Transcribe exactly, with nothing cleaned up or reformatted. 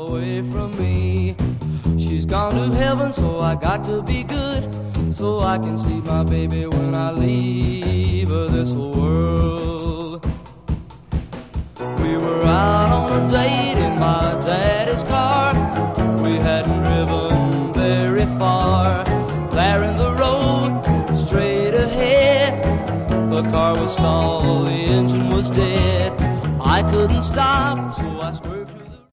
away from me. She's gone to heaven, so I got to be good, so I can see my baby when I leave this world. We were out on a date in my daddy's car. We hadn't driven very far. There in the road, straight ahead, the car was stalled, the engine was dead. I couldn't stop, so I swerved.